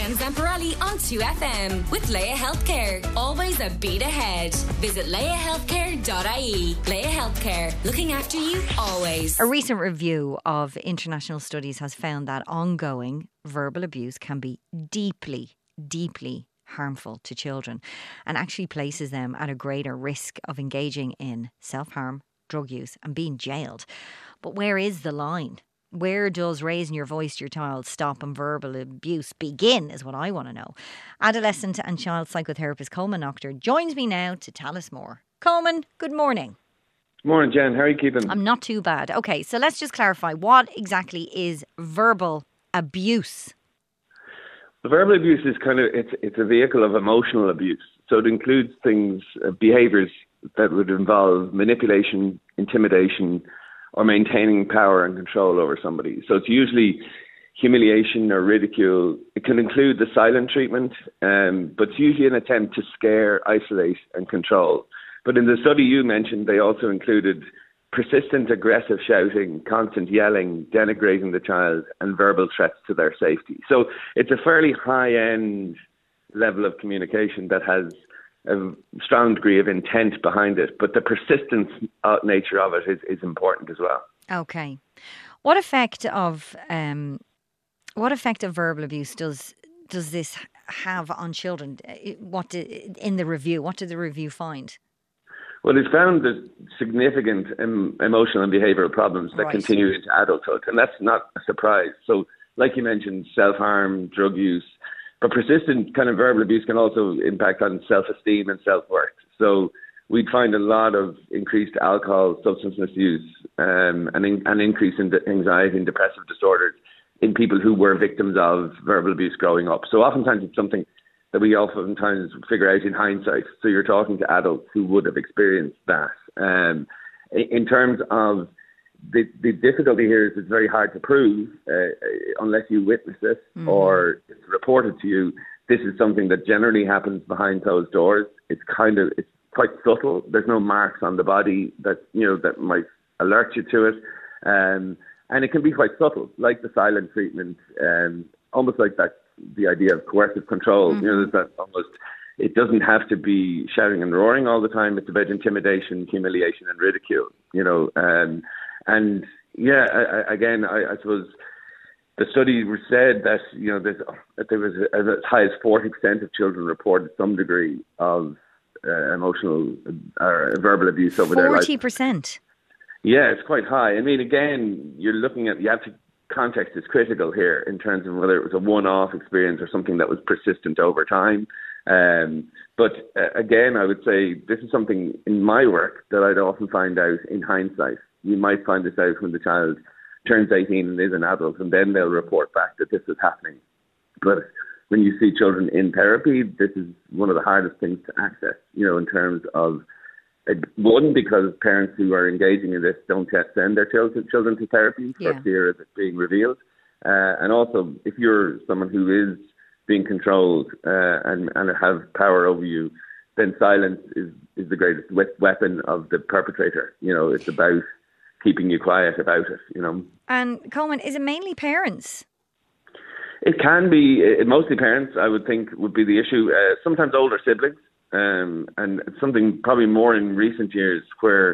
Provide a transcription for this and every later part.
Jen Zamparelli on 2FM with Leia Healthcare. Always a beat ahead. Visit leiahealthcare.ie. Leia Healthcare, looking after you always. A recent review of international studies has found that ongoing verbal abuse can be deeply, deeply harmful to children and actually places them at a greater risk of engaging in self-harm, drug use and being jailed. But where is the line? Where does raising your voice to your child stop and verbal abuse begin is what I want to know. Adolescent and child psychotherapist Coleman Noctor joins me now to tell us more. Coleman, good morning. Morning, Jen. How are you keeping? I'm not too bad. Okay, so let's just clarify. What exactly is verbal abuse? The verbal abuse is it's a vehicle of emotional abuse. So it includes things, behaviours that would involve manipulation, intimidation, or maintaining power and control over somebody. So it's usually humiliation or ridicule. It can include the silent treatment, but it's usually an attempt to scare, isolate and control. But in the study you mentioned, they also included persistent aggressive shouting, constant yelling, denigrating the child and verbal threats to their safety. So it's a fairly high-end level of communication that has a strong degree of intent behind it, but the persistent nature of it is important as well. Okay, what effect of verbal abuse does this have on children? In the review, what did the review find? Well, it's found that significant emotional and behavioural problems that continue into adulthood, and that's not a surprise. So, like you mentioned, self-harm, drug use. But persistent kind of verbal abuse can also impact on self-esteem and self-worth. So we'd find a lot of increased alcohol, substance misuse, and an increase in anxiety and depressive disorders in people who were victims of verbal abuse growing up. So oftentimes it's something that we oftentimes figure out in hindsight. So you're talking to adults who would have experienced that. In terms of the difficulty here is it's very hard to prove unless you witness it or it's reported to you. This is something that generally happens behind closed doors. It's quite subtle. There's no marks on the body that might alert you to it, and it can be quite subtle, like the silent treatment, almost like that the idea of coercive control. There's that almost. It doesn't have to be shouting and roaring all the time. It's about intimidation, humiliation, and ridicule. I suppose the study said that there was as high as 40% of children reported some degree of emotional or verbal abuse over their life. 40%. Yeah, it's quite high. I mean, again, you have to context is critical here in terms of whether it was a one-off experience or something that was persistent over time. But again, I would say this is something in my work that I'd often find out in hindsight. You might find this out when the child turns 18 and is an adult, and then they'll report back that this is happening. But when you see children in therapy, this is one of the hardest things to access, in terms of, one, because parents who are engaging in this don't send their children to therapy for fear of it being revealed. And also, if you're someone who is being controlled and have power over you, then silence is the greatest weapon of the perpetrator. It's about keeping you quiet about it, And Coleman, is it mainly parents? It can be. Mostly parents, I would think, would be the issue. Sometimes older siblings. And it's something probably more in recent years where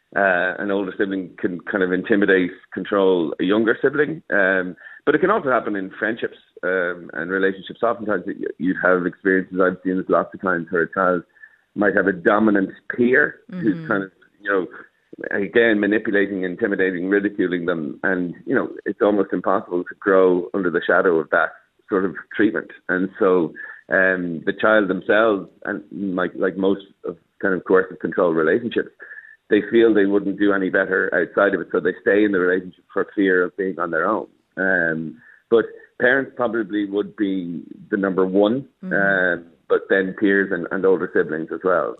an older sibling can kind of intimidate, control a younger sibling. But it can also happen in friendships and relationships. Oftentimes you'd have experiences, I've seen this lots of times, where a child might have a dominant peer who's kind of, again, manipulating, intimidating, ridiculing them. And, it's almost impossible to grow under the shadow of that sort of treatment. And so the child themselves, and like most of kind of coercive control relationships, they feel they wouldn't do any better outside of it, so they stay in the relationship for fear of being on their own. But parents probably would be the number one, but then peers and older siblings as well.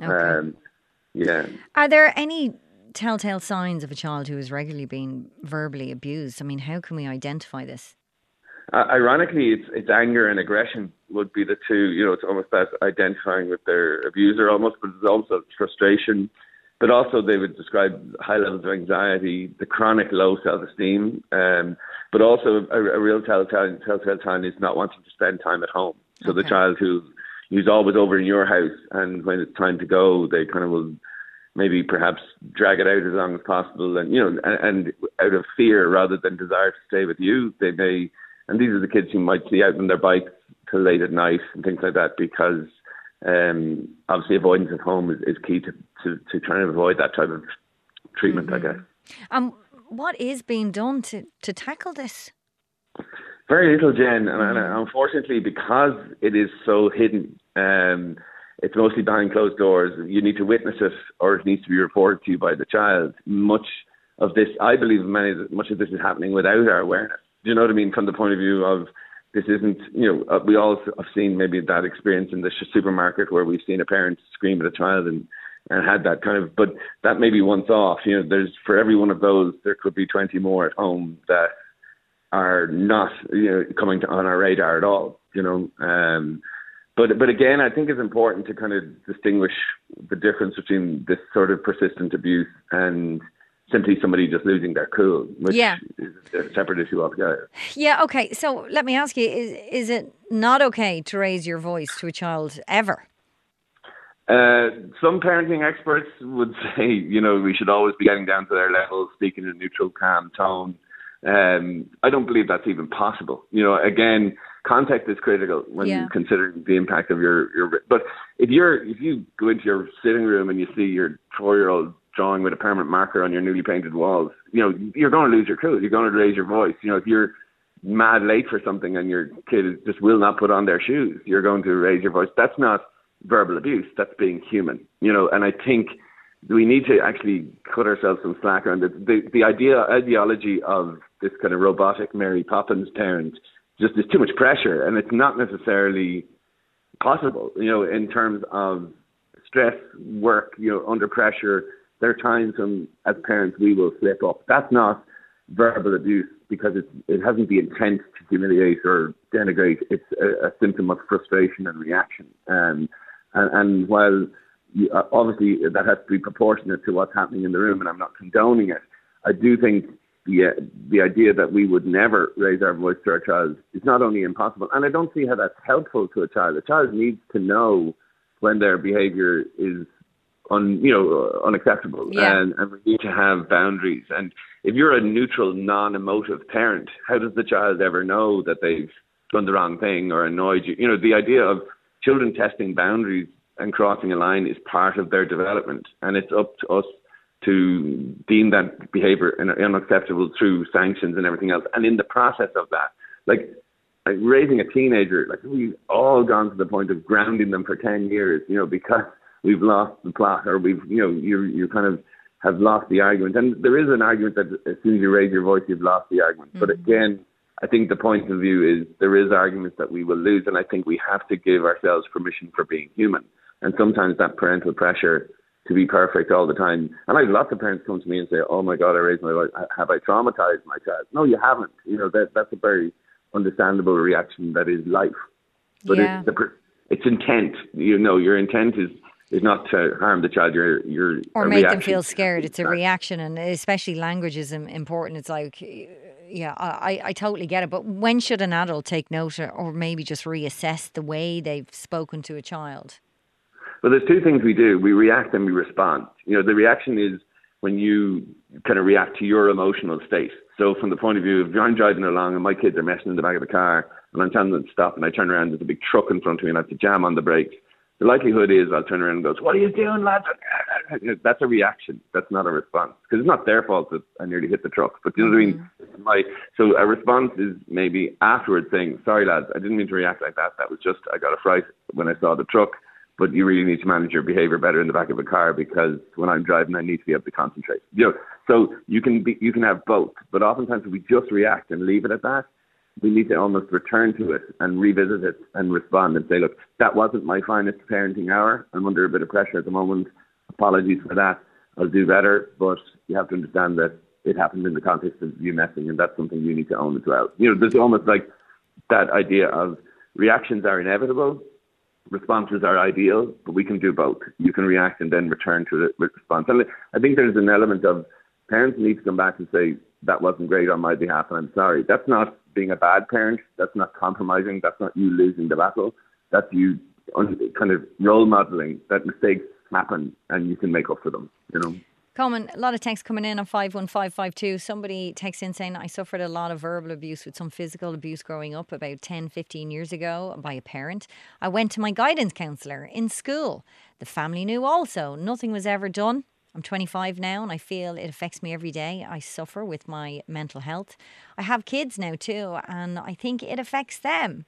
Okay. Are there any telltale signs of a child who is regularly being verbally abused? I mean, how can we identify this? Ironically, it's anger and aggression would be the two. It's almost that identifying with their abuser almost, but it's also frustration, but also they would describe high levels of anxiety, the chronic low self-esteem, but also a real telltale sign is not wanting to spend time at home. So the child who's always over in your house, and when it's time to go, they kind of will maybe perhaps drag it out as long as possible, and and out of fear rather than desire to stay with you, they may. And these are the kids who might be out on their bikes till late at night and things like that, because obviously avoidance of home is key to trying to avoid that type of treatment, I guess. What is being done to tackle this? Very little, Jen, and unfortunately, because it is so hidden, it's mostly behind closed doors. You need to witness it, or it needs to be reported to you by the child. Much of this, I believe, much of this is happening without our awareness. Do you know what I mean? From the point of view of this isn't, we all have seen maybe that experience in the supermarket where we've seen a parent scream at a child and had that kind of, but that may be once off. There's, for every one of those, there could be 20 more at home that are not, coming on our radar at all, But again, I think it's important to kind of distinguish the difference between this sort of persistent abuse and simply somebody just losing their cool, which is a separate issue altogether. Yeah, okay. So let me ask you, is it not okay to raise your voice to a child ever? Some parenting experts would say, we should always be getting down to their level, speaking in a neutral, calm tone. I don't believe that's even possible. Again, context is critical when considering the impact of your. But if you go into your sitting room and you see your 4-year-old drawing with a permanent marker on your newly painted walls, you're going to lose your cool. You're going to raise your voice. If you're mad late for something and your kid just will not put on their shoes, you're going to raise your voice. That's not verbal abuse. That's being human. And I think we need to actually cut ourselves some slack around it. The ideology of this kind of robotic Mary Poppins parent just is too much pressure, and it's not necessarily possible, in terms of stress, work, under pressure. There are times when, as parents, we will slip up. That's not verbal abuse because it hasn't the intent to humiliate or denigrate. It's a symptom of frustration and reaction. And while obviously that has to be proportionate to what's happening in the room, and I'm not condoning it, I do think the idea that we would never raise our voice to our child is not only impossible, and I don't see how that's helpful to a child. A child needs to know when their behaviour is unacceptable, and we need to have boundaries. And if you're a neutral, non-emotive parent, how does the child ever know that they've done the wrong thing or annoyed you? The idea of children testing boundaries and crossing a line is part of their development, and it's up to us to deem that behaviour unacceptable through sanctions and everything else. And in the process of that, like raising a teenager, we've all gone to the point of grounding them for 10 years, because we've lost the plot, or we've, you kind of have lost the argument. And there is an argument that as soon as you raise your voice, you've lost the argument. Mm-hmm. But again, I think the point of view is there is arguments that we will lose, and I think we have to give ourselves permission for being human. And sometimes that parental pressure to be perfect all the time. And I have lots of parents come to me and say, "Oh my God, I raised my voice. Have I traumatized my child?" No, you haven't. That's a very understandable reaction. That is life. But it's intent. Your intent is not to harm the child. Your or make them feel scared. It's a reaction, and especially language is important. It's like, I totally get it. But when should an adult take note, or maybe just reassess the way they've spoken to a child? Well, there's two things we do. We react and we respond. The reaction is when you kind of react to your emotional state. So from the point of view, if I'm driving along and my kids are messing in the back of the car and I'm telling them to stop and I turn around, there's a big truck in front of me and I have to jam on the brakes, the likelihood is I'll turn around and go, "What are you doing, lads?" That's a reaction. That's not a response. Because it's not their fault that I nearly hit the truck. But you know what I mean? So a response is maybe afterwards saying, "Sorry, lads, I didn't mean to react like that. That was just, I got a fright when I saw the truck. But you really need to manage your behaviour better in the back of a car because when I'm driving, I need to be able to concentrate." So you can have both. But oftentimes if we just react and leave it at that, we need to almost return to it and revisit it and respond and say, "Look, that wasn't my finest parenting hour. I'm under a bit of pressure at the moment. Apologies for that. I'll do better." But you have to understand that it happened in the context of you messing, and that's something you need to own as well. There's almost like that idea of reactions are inevitable, responses are ideal, but we can do both. You can react and then return to the response. And I think there's an element of parents need to come back and say, that wasn't great on my behalf and I'm sorry. That's not being a bad parent. That's not compromising. That's not you losing the battle. That's you kind of role modelling that mistakes happen and you can make up for them, you know. Common, a lot of texts coming in on 51552. Somebody texts in saying, I suffered a lot of verbal abuse with some physical abuse growing up about 10, 15 years ago by a parent. I went to my guidance counsellor in school. The family knew also. Nothing was ever done. I'm 25 now and I feel it affects me every day. I suffer with my mental health. I have kids now too and I think it affects them.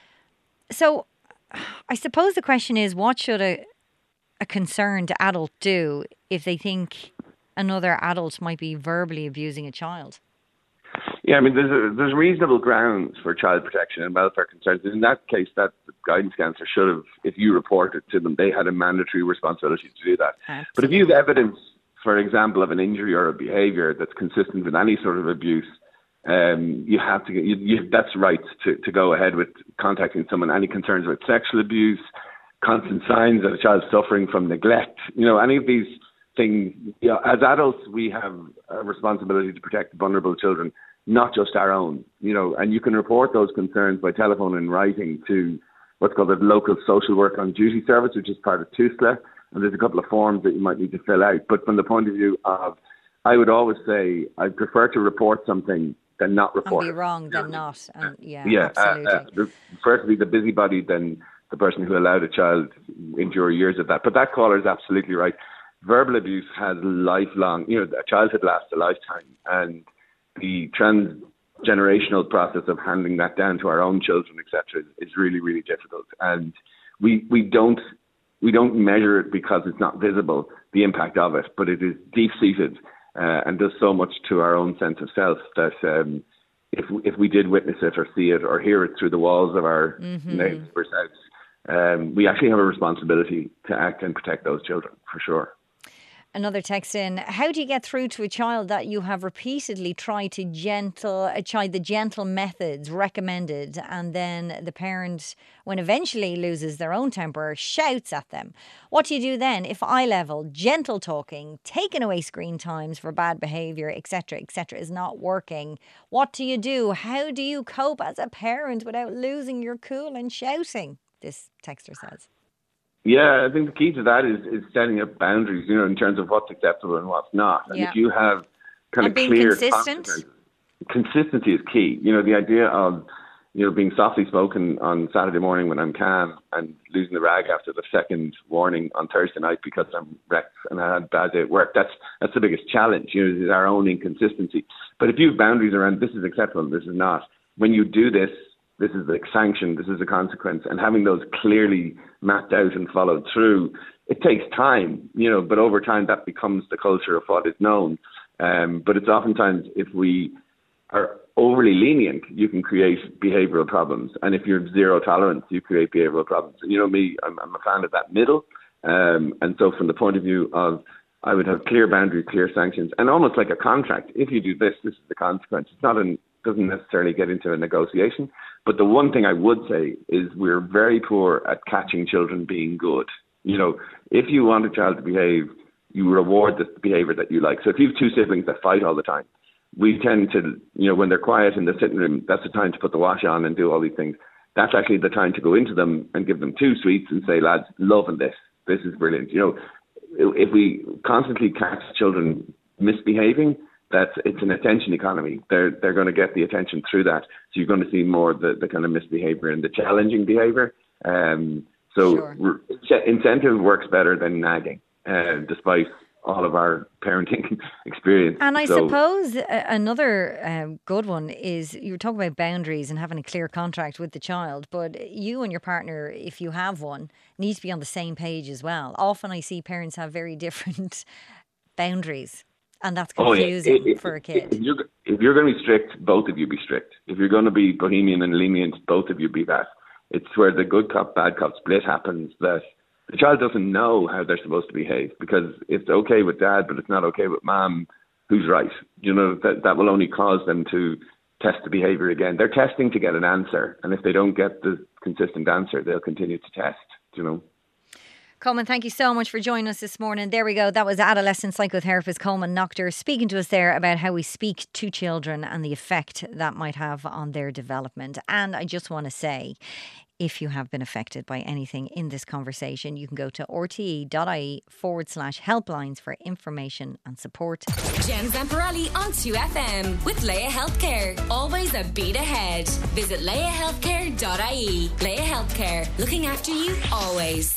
So I suppose the question is, what should a concerned adult do if they think another adult might be verbally abusing a child? Yeah, I mean, there's reasonable grounds for child protection and welfare concerns. In that case, that guidance counsellor should have, if you reported to them, they had a mandatory responsibility to do that. Absolutely. But if you have evidence, for example, of an injury or a behaviour that's consistent with any sort of abuse, you have to that's right to go ahead with contacting someone. Any concerns with sexual abuse, constant signs that a child's suffering from neglect, any of these things. As adults, we have a responsibility to protect vulnerable children, not just our own. And you can report those concerns by telephone and writing to what's called the local social work on duty service, which is part of TUSLA. And there's a couple of forms that you might need to fill out. But from the point of view of, I would always say, I prefer to report something than not report. And be wrong than not. Absolutely. Prefer to be the busybody than the person who allowed a child endure years of that. But that caller is absolutely right. Verbal abuse has lifelong, a childhood lasts a lifetime, and the transgenerational process of handing that down to our own children, etc., is really, really difficult. And we don't measure it because it's not visible, the impact of it, but it is deep-seated and does so much to our own sense of self that if we did witness it or see it or hear it through the walls of our neighbours' house, we actually have a responsibility to act and protect those children, for sure. Another text in, how do you get through to a child that you have repeatedly tried the gentle methods recommended, and then the parent, when eventually loses their own temper, shouts at them? What do you do then if eye level, gentle talking, taking away screen times for bad behaviour, etc., is not working? What do you do? How do you cope as a parent without losing your cool and shouting? This texter says. Yeah, I think the key to that is setting up boundaries, in terms of what's acceptable and what's not. And if you have kind of clear consistency is key. The idea of, being softly spoken on Saturday morning when I'm calm and losing the rag after the second warning on Thursday night because I'm wrecked and I had a bad day at work. That's the biggest challenge, is our own inconsistency. But if you have boundaries around this is acceptable, this is not. When you do this is the sanction, this is a consequence, and having those clearly mapped out and followed through, it takes time, but over time that becomes the culture of what is known. But it's oftentimes, if we are overly lenient, you can create behavioural problems. And if you're zero tolerance, you create behavioural problems. And me, I'm a fan of that middle. And so from the point of view of, I would have clear boundaries, clear sanctions, and almost like a contract. If you do this is the consequence. It's not doesn't necessarily get into a negotiation. But the one thing I would say is we're very poor at catching children being good. If you want a child to behave, you reward the behaviour that you like. So if you have two siblings that fight all the time, we tend to, when they're quiet in the sitting room, that's the time to put the wash on and do all these things. That's actually the time to go into them and give them 2 sweets and say, lads, loving this. This is brilliant. If we constantly catch children misbehaving, it's an attention economy. They're going to get the attention through that. So you're going to see more of the kind of misbehaviour and the challenging behaviour. Incentive works better than nagging, despite all of our parenting experience. And I suppose another good one is, you were talking about boundaries and having a clear contract with the child, but you and your partner, if you have one, need to be on the same page as well. Often I see parents have very different boundaries, and that's confusing for a kid. If you're going to be strict, both of you be strict. If you're going to be bohemian and lenient, both of you be that. It's where the good cop, bad cop split happens, that the child doesn't know how they're supposed to behave, because it's okay with dad, but it's not okay with mom. Who's right? That will only cause them to test the behaviour again. They're testing to get an answer, and if they don't get the consistent answer, they'll continue to test you know. Coleman, thank you so much for joining us this morning. There we go. That was adolescent psychotherapist Coleman Noctor speaking to us there about how we speak to children and the effect that might have on their development. And I just want to say, if you have been affected by anything in this conversation, you can go to rte.ie/helplines for information and support. Jen Zamparelli on 2FM with Leia Healthcare. Always a beat ahead. Visit leiahealthcare.ie. Leia Healthcare, looking after you always.